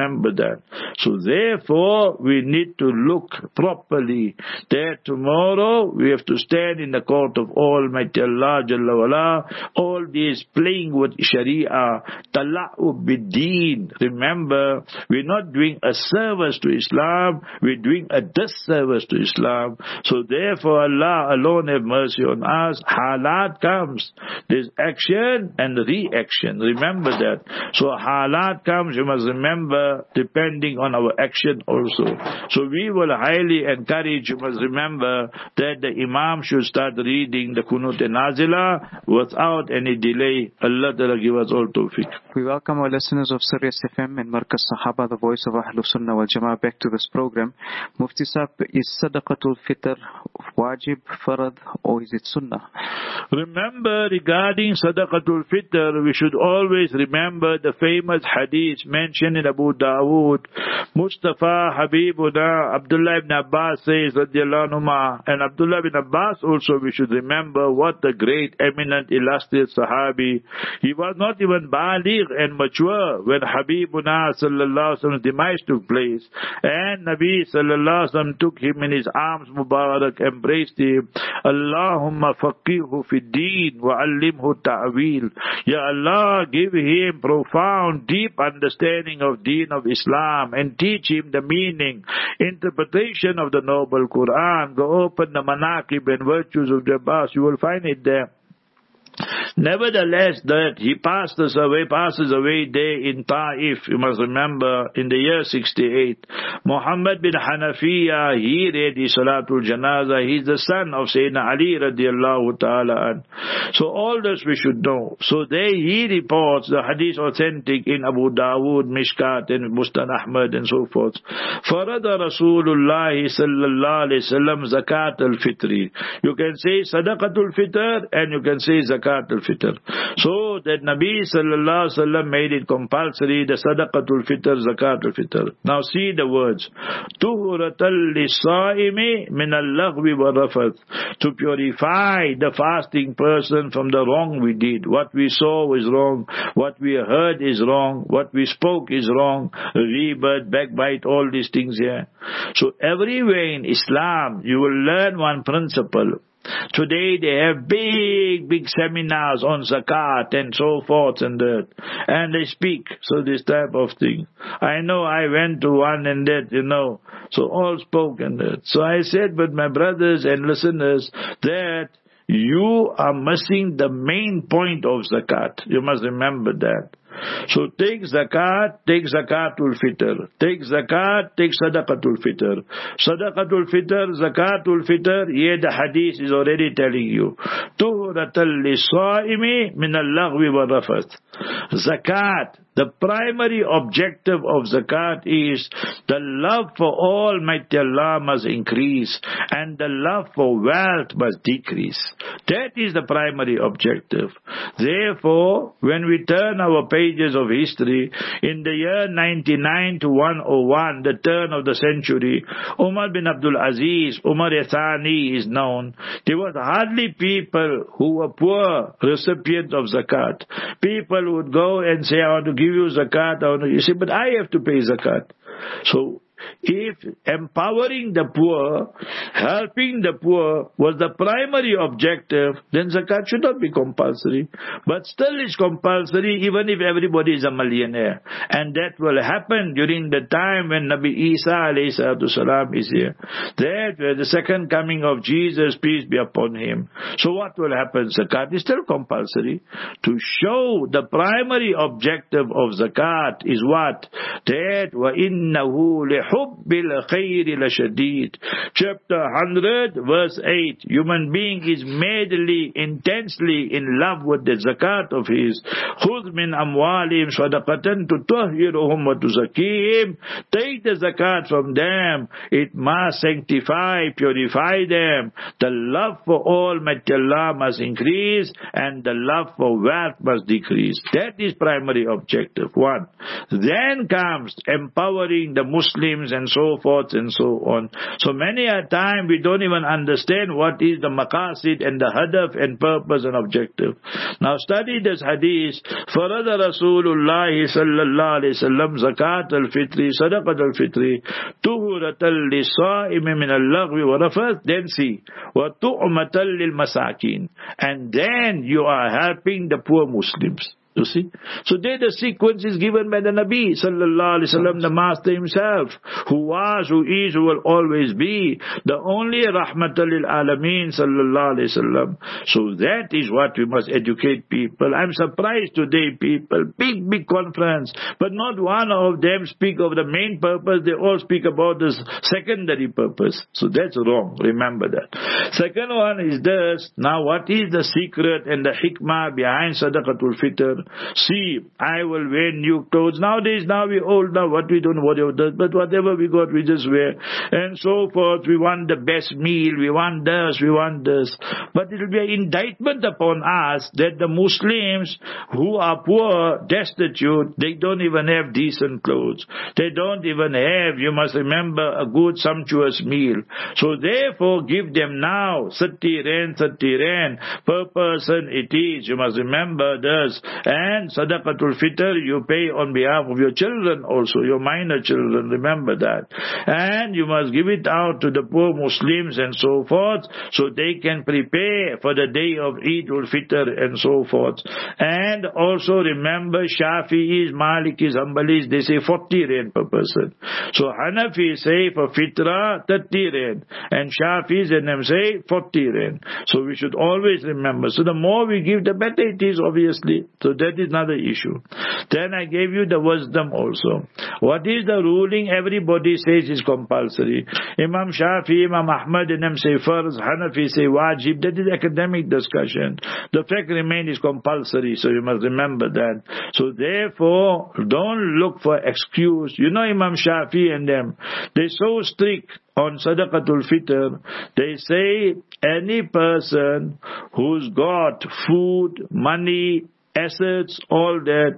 remember that. So therefore, we need to look properly that tomorrow we have to stand in the court of Almighty Allah Jalla wala. All this playing with Sharia, tala'ub bid-deen. Remember, we're not doing a service to Islam, we're doing a disservice to Islam. So therefore, Allah alone have mercy on us. Halat comes. There's action and reaction. Remember that. So halat comes, you must remember, depending on our action also. So we will highly encourage, you must remember, that the Imam should start reading the Kunut Nazila without any delay. Allah Ta'ala give us all tawfiq. We welcome our listeners of Sirius FM and Markaz Sahaba, the voice of Ahlus Sunnah wal Jama'ah, back to this program. Mufti Sahib, is Sadaqatul Fitr wajib, farad, or is it sunnah? Remember, regarding Sadaqatul Fitr, we should always remember the famous hadith mentioned in Abu Dawood. Mustafa Habibuna Abdullah ibn Abbas says, radiyallahu anhuma, and Abdullah ibn Abbas also, we should remember what the great, eminent, illustrious Sahabi. He was not even baligh and mature when Habibuna sallallahu alaihi wasallam's demise took place, and Nabi sallallahu alaihi wasallam took him in his arms Mubarak, embraced him. Allahumma faqihu fi deen wa allimhu ta'wil. Ya Allah, give him profound, deep understanding of deen of Islam and teach him the meaning, interpretation of the noble Quran. Go open the manaqib and virtues of the Abbas, you will find it there. Nevertheless, that he passes away there in Taif, you must remember, in the year 68. Muhammad bin Hanafiya, he read his Salatul Janazah. He's the son of Sayyidina Ali radiallahu ta'ala an. So all this we should know. So there he reports the hadith authentic in Abu Dawood, Mishkat and Mustan Ahmad and so forth. Farada Rasulullah sallallahu alayhi wasallam zakat al-fitri. You can say Sadaqatul Fitr and you can say Zakat al-Fitr. So that Nabi sallallahu alaihi wasallam made it compulsory, the Sadaqatul Fitr, Zakat al-Fitr. Now see the words. Tuhuratal lisaimi min al-laghwi wa rafath. To purify the fasting person from the wrong we did. What we saw is wrong. What we heard is wrong. What we spoke is wrong. Rebirth, backbite, all these things here. So everywhere in Islam, you will learn one principle. Today they have big seminars on zakat and so forth and that, and they speak, so this type of thing. I know I went to one and that, so all spoke and that. So I said, but my brothers and listeners, that you are missing the main point of zakat. You must remember that. So take zakat, take zakatul fitr. Take zakat, take sadaqatul fitr. Sadaqatul fitr, zakatul fitr, here the hadith is already telling you. Tuhratal lisaimi min al-laghwi wa rafath. Zakat, the primary objective of zakat is the love for Almighty Allah must increase and the love for wealth must decrease. That is the primary objective. Therefore, when we turn our pages of history, in the year 99 to 101, the turn of the century, Umar bin Abdul Aziz, Umar Yathani is known. There was hardly people who were poor recipients of zakat. People would go and say, I want to give you zakat. You say, but I have to pay zakat. So, if empowering the poor, helping the poor was the primary objective, then zakat should not be compulsory. But still it's compulsory even if everybody is a millionaire. And that will happen during the time when Nabi Isa alayhi salatu salam is here. That where the second coming of Jesus, peace be upon him. So what will happen? Zakat is still compulsory. To show the primary objective of zakat is what? That وَإِنَّهُ لِحُبِّ الْخَيْرِ لَشَدِيدٌ. Chapter 100 verse 8. Human being is madly, intensely in love with the zakat of his. خُذْ مِنْ أَمْوَالِهِمْ صَدَقَةً تُطَهِّرُهُمْ وَتُزَكِّيهِمْ. Take the zakat from them. It must sanctify, purify them. The love for Almighty Allah must increase and the love for wealth must decrease. That is primary objective. One. Then comes empowering the Muslims and so forth and so on. So many a time we don't even understand what is the maqasid and the hadaf and purpose and objective. Now study this hadith. Farada Rasulullah sallallahu alayhi wasallam zakat al-fitri, sadaqat al-fitri, tuhuratan lis-sa'imi min al-laghwi wa rafath, then see, wa tu'matan lil-masakin. And then you are helping the poor Muslims. You see? So there the sequence is given by the Nabi sallallahu alaihi wasallam, the Master himself, who was, who is, who will always be, the only rahmatul lil alameen sallallahu alaihi wasallam. So that is what we must educate people. I'm surprised today, people, big conference, but not one of them speak of the main purpose. They all speak about the secondary purpose. So that's wrong. Remember that. Second one is this. Now what is the secret and the hikmah behind sadaqatul fitr? See, I will wear new clothes. Nowadays, now we old now, what we don't know whatever does, but whatever we got, we just wear. And so forth, we want the best meal, we want this, we want this. But it will be an indictment upon us that the Muslims who are poor, destitute, they don't even have decent clothes. They don't even have, you must remember, a good sumptuous meal. So therefore, give them now 30 rand per person it is. You must remember this. And sadaqatul fitr you pay on behalf of your children also, your minor children, remember that. And you must give it out to the poor Muslims and so forth, so they can prepare for the day of Eid ul-Fitr and so forth. And also remember, Shafi'is, Malikis, Hanbalis, they say 40 rand per person. So Hanafi say for fitra 30 rand, and Shafi'is and them say 40 rand. So we should always remember. So the more we give, the better it is, obviously. So that is another issue. Then I gave you the wisdom also. What is the ruling? Everybody says is compulsory. Imam Shafi, Imam Ahmad and them say farz, Hanafi say wajib. That is academic discussion. The fact remains is compulsory, so you must remember that. So therefore, don't look for excuse. You know Imam Shafi and them, they're so strict on sadaqatul fitr. They say any person who's got food, money, assets, all that,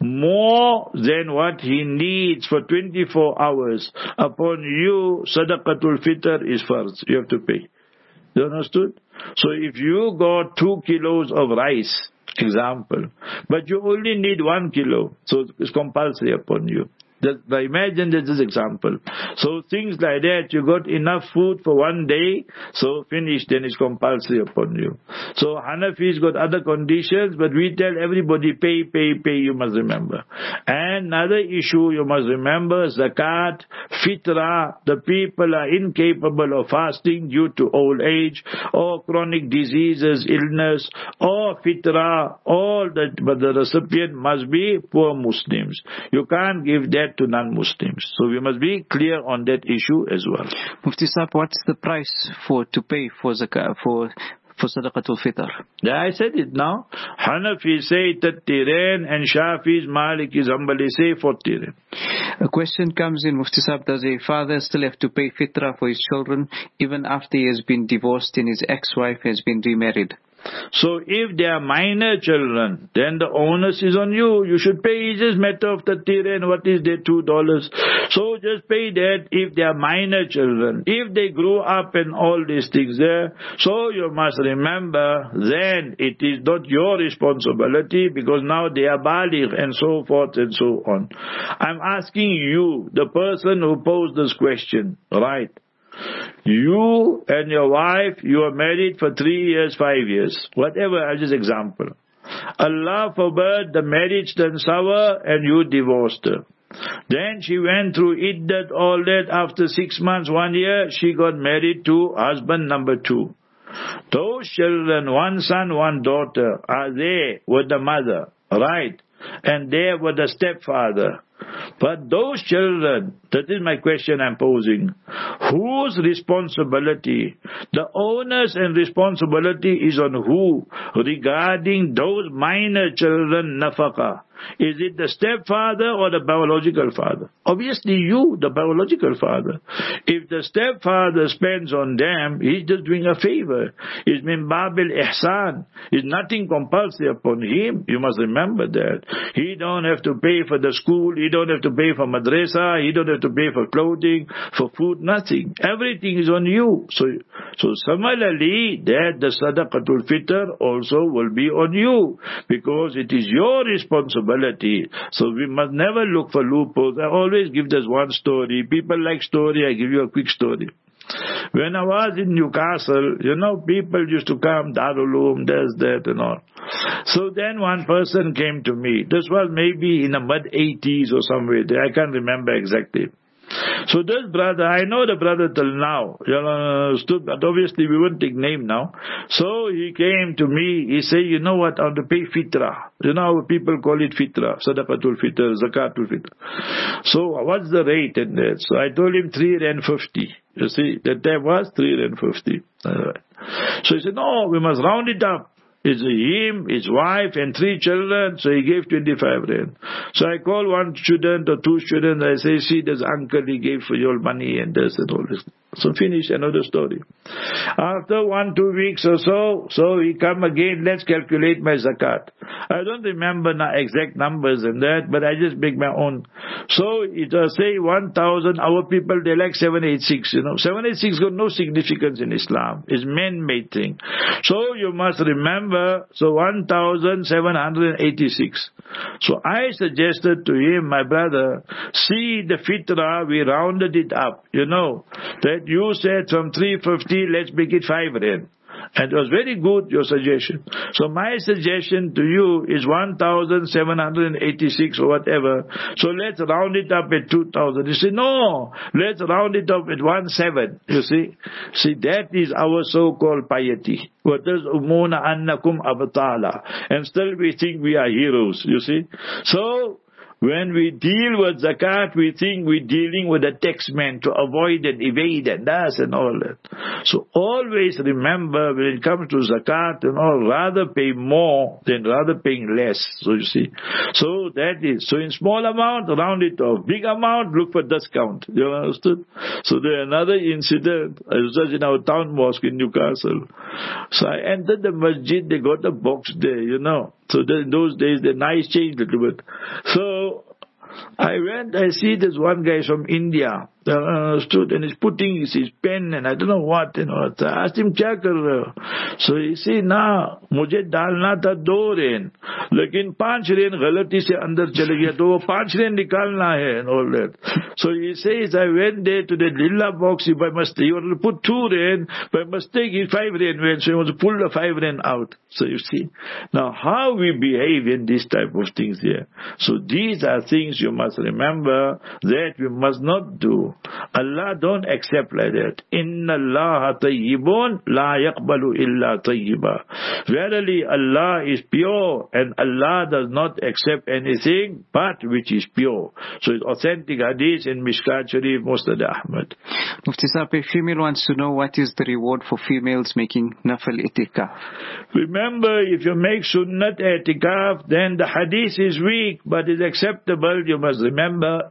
more than what he needs for 24 hours, upon you, sadaqatul fitr is farz. You have to pay. You understood? So if you got 2 kilos of rice, example, but you only need 1 kilo, so it's compulsory upon you. Imagine this example. So things like that, you got enough food for one day, so finished, then it's compulsory upon you. So Hanafi's got other conditions, but we tell everybody pay, you must remember. And another issue you must remember, zakat, fitra, the people are incapable of fasting due to old age, or chronic diseases, illness, or fitra, but the recipient must be poor Muslims. You can't give that to non-Muslims. So we must be clear on that issue as well. Mufti Sahib, what's the price to pay for zakat, for sadaqatul fitr? Yeah, I said it now. Hanafi say 30 rand and Shafi's, Malikis, Hanbali say 40 rand. A question comes in, Mufti Sahib, does a father still have to pay fitra for his children even after he has been divorced and his ex-wife has been remarried? So if they are minor children, then the onus is on you. You should pay. It's just matter of 30 rand. What is that? $2. So just pay that if they are minor children. If they grew up and all these things there, so you must remember, then it is not your responsibility, because now they are baligh and so forth and so on. I'm asking you, the person who posed this question, right? You and your wife, you are married for 3 years, 5 years, whatever, as just example. Allah forbid the marriage turned sour and you divorced her. Then she went through iddat, all that. After 6 months, 1 year, she got married to husband number 2. Those children, 1 son, 1 daughter, are there with the mother, right? And there with the stepfather. But those children, that is my question I'm posing, whose responsibility? The onus and responsibility is on who regarding those minor children, nafaqah? Is it the stepfather or the biological father? Obviously you, the biological father. If the stepfather spends on them, he's just doing a favor. It's min babil ihsan. It's nothing compulsory upon him. You must remember that. He don't have to pay for the school. he don't have to pay for madrasa, he don't have to pay for clothing, for food, nothing. Everything is on you. So similarly, that the sadaqatul fitr also will be on you, because it is your responsibility. So we must never look for loopholes. I always give this one story. People like story, I give you a quick story. When I was in Newcastle, people used to come, Darul Uloom, this, that and all. So then one person came to me. This was maybe in the mid-80s or somewhere there. I can't remember exactly. So this brother, I know the brother till now, but obviously we won't take name now. So he came to me, he said, you know what, I want to pay fitra. You know how people call it fitra, sadaqatul fitr, zakatul fitr. So what's the rate in that? So I told him 350. You see, that time was 350. So he said, no, we must round it up. It's him, his wife, and 3 children, so he gave 25 rand. So I call one student or 2 students, I say, see, this uncle, he gave for your money and this and all this. So finish another story. After 1-2 weeks or so he come again, let's calculate my zakat. I don't remember exact numbers in that, but I just make my own. So it was say 1,000, our people, they like 786, 786 got no significance in Islam. It's man-made thing. So you must remember, so 1,786. So I suggested to him, my brother, see the fitra, we rounded it up, that you said from 350, let's make it 5 rand. And it was very good, your suggestion. So my suggestion to you is 1,786 or whatever. So let's round it up at 2,000. You say, no, let's round it up at 1,700. You see? See, that is our so-called piety. وَتَزْعُمُونَ أَنَّكُمْ أَبْطَالًا. And still we think we are heroes, you see? So, when we deal with zakat, we think we're dealing with a taxman to avoid and evade and das and all that. So always remember, when it comes to zakat and all, rather pay more than rather paying less. So you see. So that is. So in small amount, round it off. Big amount, look for discount. You understood? So there another incident. I was just in our town mosque in Newcastle. So I entered the masjid, they got a box there, So in those days, the nice changed a little bit. So I went, I see this one guy from India, stood and he's putting his pen and I don't know what, So I asked him, kya kar rahe ho? So he said, na, mujhe dalna tha 2 rand, lekin 5 rand ghalati se andar chale gaya, to wo 5 rand nikalna hai and all that. So he says, I went there to the lilla box, by mistake, he wanted to put 2 rand, by mistake he 5 rand went, so he wants to pull the 5 rand out. So you see, now how we behave in this type of things here. So these are things you must remember that we must not do. Allah don't accept like that. Inna Allah tayyibun la yaqbalu illa tayyiba. Verily Allah is pure and Allah does not accept anything but which is pure. So it's authentic hadith in Mishkat Sharif, Musnad Ahmad. Mufti Sahib, a female wants to know what is the reward for females making nafil itikaf. Remember, if you make sunnat itikaf, then the hadith is weak but is acceptable. You must remember.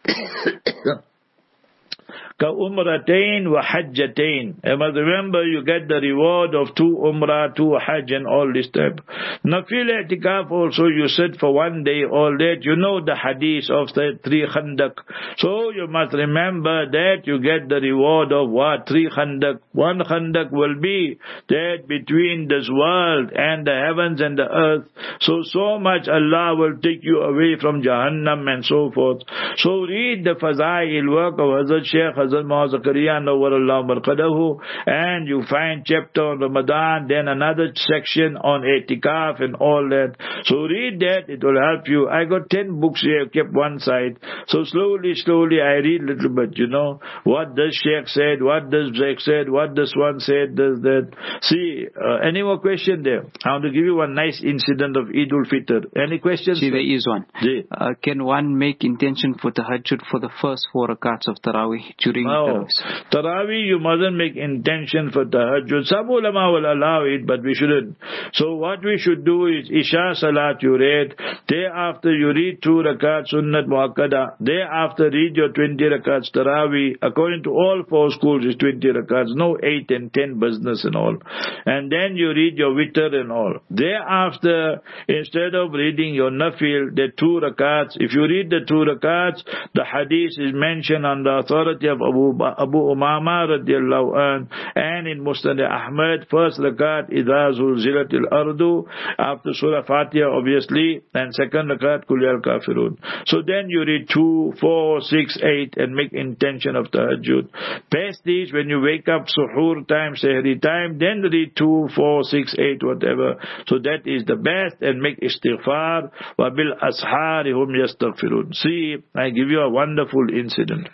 Ka umratain wa hajjatain. I must remember you get the reward of 2 umrah, 2 hajj and all this type. Nafil i'tikaf also you said for 1 day, all that. You know the hadith of the 3 khandak. So you must remember that you get the reward of what? 3 khandak. 1 khandak will be that between this world and the heavens and the earth. So much Allah will take you away from Jahannam and so forth. So read the Fazail work of Hazrat Shaykh Hazrat Muhammad Zakaria Nawwarallahu Marqadahu, and you find chapter on Ramadan, then another section on I'tikaf and all that. So read that, it will help you. I got 10 books here, kept one side. So slowly I read a little bit, what this Shaykh said, what this Shaykh said, what this one said, this, that. See, any more question there? I want to give you one nice incident of Eid al-Fitr. Any questions? See, there is one. Can one make intention for tahajjud for the first 4 rakats of Taraweeh during during No. Taraweeh, you mustn't make intention for tahajjud. Some ulama will allow it, but we shouldn't. So what we should do is Isha Salat you read. Thereafter you read 2 rakats Sunnat Muakkada. Thereafter read your 20 rakats Taraweeh. According to all 4 schools is 20 rakats. No 8 and 10 business and all. And then you read your witr and all. Thereafter, instead of reading your nafil, the 2 rakats, if you read the 2 rakats, the hadith is mentioned on the authority of Abu Umama radiallahu anh, and in Musnad Ahmad, first rakat, Idha Zulzilatil Ardu, after Surah Fatiha obviously, and second rakat, Qul Ya Al-Kafirun. So then you read 2, 4, 6, 8 and make intention of tahajjud. Best is when you wake up, suhoor time, sehri time, then read 2, 4, 6, 8, whatever. So that is the best, and make istighfar. Wabil ashari hum yastaghfirun. See, I give you a wonderful incident.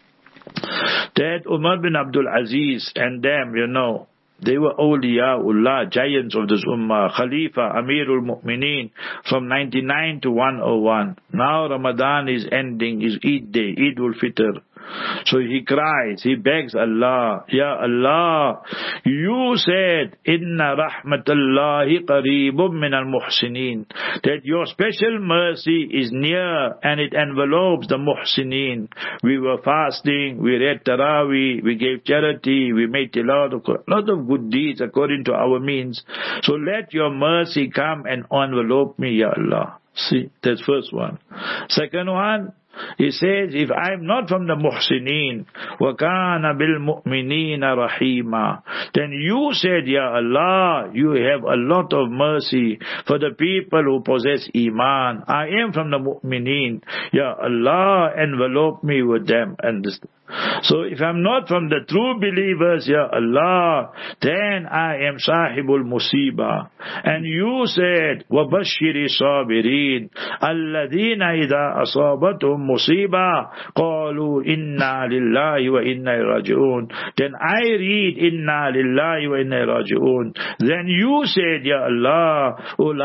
That Umar bin Abdul Aziz and them, they were awliyaullah, giants of this ummah, Khalifa, Amirul Mu'mineen, from 99 to 101. Now Ramadan is ending, is Eid day, Eidul Fitr. So he cries, he begs Allah, Ya Allah, you said, Inna rahmatallahi qareebun min al-muhsineen, that your special mercy is near and it envelopes the muhsineen. We were fasting, we read Taraweeh, we gave charity, we made a lot of good deeds according to our means. So let your mercy come and envelope me, Ya Allah. See, that's first one. Second one, he says, if I'm not from the muhsineen, وَكَانَ بِالْمُؤْمِنِينَ رَحِيمًا, then you said, Ya Allah, you have a lot of mercy for the people who possess iman. I am from the mu'mineen. Ya Allah, envelope me with them. And this. So if I'm not from the true believers, Ya Allah, then I am sahibul musibah. And you said, وَبَشِّرِ صَابِرِينَ الَّذِينَ إِذَا أَصَابَتْهُمْ musibah qalu inna lillahi wa inna raji'un. Then I read inna lillahi wa inna raji'un. Then you said, Ya Allah,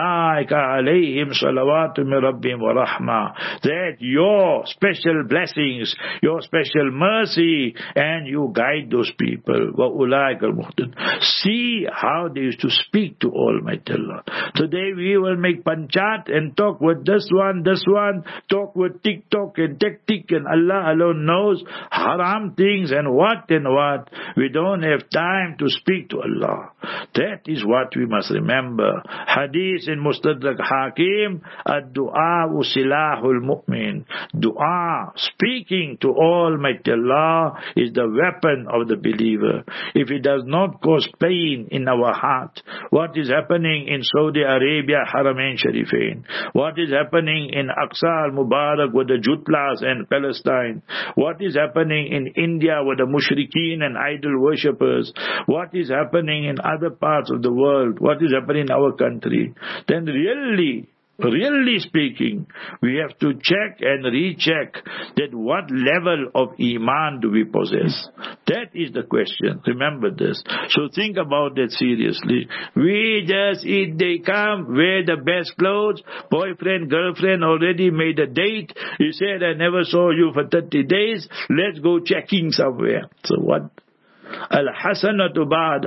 ulaika alayhim salawatu min rabbihim wa rahma, that your special blessings, your special mercy, and you guide those people. Wa ulaika al-muhtadun. See how they used to speak to Almighty Allah. Today we will make panchat and talk with this one, talk with TikTok and tactic, and Allah alone knows haram things and what. We don't have time to speak to Allah. That is what we must remember. Hadith in Mustadrak Hakim, ad-du'a silahul mu'min. Dua, speaking to Almighty Allah, is the weapon of the believer. If it does not cause pain in our heart, what is happening in Saudi Arabia, Haramain Sharifain, what is happening in Aqsa al-Mubarak with the Jutlas and Palestine, what is happening in India with the mushrikeen and idol worshippers, what is happening in other parts of the world, what is happening in our country, then really speaking, we have to check and recheck that what level of iman do we possess. That is the question. Remember this. So think about that seriously. We just eat, they come, wear the best clothes, boyfriend, girlfriend already made a date. You said, I never saw you for 30 days. Let's go checking somewhere. So what? Al-hasanatu ba'd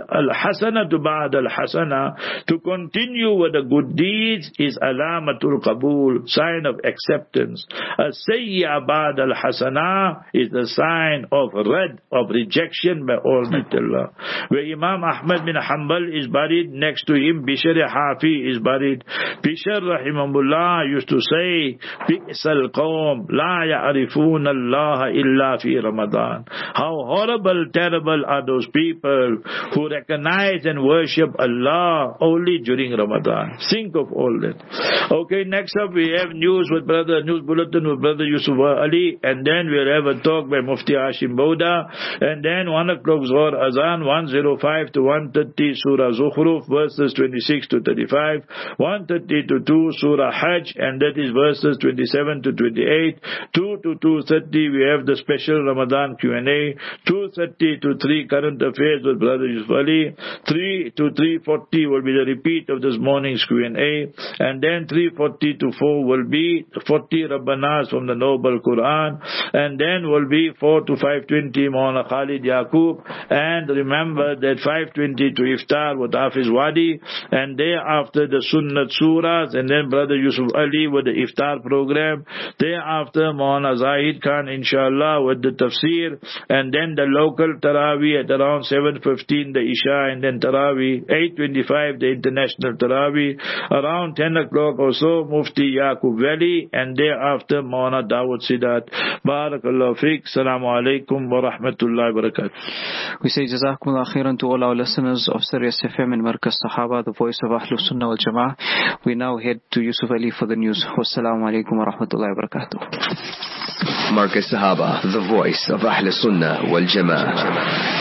al-hasana, to continue with the good deeds is alamatul qabul, sign of acceptance. As-sayyi'a ba'd al-hasana is the sign of rejection by Almighty Allah. Where Imam Ahmad bin Hanbal is buried, next to him Bishr Hafi is buried. Bishr rahimahullah used to say, bi'sal qawm la ya'rifuna Allah illa fi Ramadan. How horrible, terrible are those people who recognize and worship Allah only during Ramadan. Think of all that. Okay, next up we have news bulletin with Brother Yusuf Ali, and then we'll have a talk by Mufti Hashim Bauda, and then 1 o'clock Zohar Azan, 105 to 130 Surah Zukhruf, verses 26 to 35, 130 to 2 Surah Hajj, and that is verses 27 to 28, 2 to 2:30 we have the special Ramadan Q&A, 2:30 to 3 current affairs with Brother Yusuf Ali. 3 to 3:40 will be the repeat of this morning's Q&A, and then 3:40 to 4 will be 40 Rabbanas from the Noble Quran, and then will be 4 to 5:20 Maulana Khalid Yaqub, and remember that 5:20 to Iftar with Hafiz Wadi, and thereafter the Sunnat Surahs, and then Brother Yusuf Ali with the Iftar program, thereafter Maulana Zahid Khan inshallah with the Tafsir, and then the local Taraweeh at around 7:15 the Isha, and then Taraweeh 8:25 the international Taraweeh, around 10 o'clock or so Mufti Yaqub Valley, and thereafter Maulana Dawood Sidat. Barakallahu Fiqh. Assalamu alaikum wa rahmatullahi wa barakatuh. We say Jazakumullah khairan to all our listeners of Sirius FM and Markaz Sahaba, the voice of Ahlus Sunnah wal Jama'ah. We now head to Yusuf Ali for the news. Wassalamu alaikum wa rahmatullahi wa barakatuh. Markaz Sahaba, the voice of Ahlus Sunnah wal Jama'ah.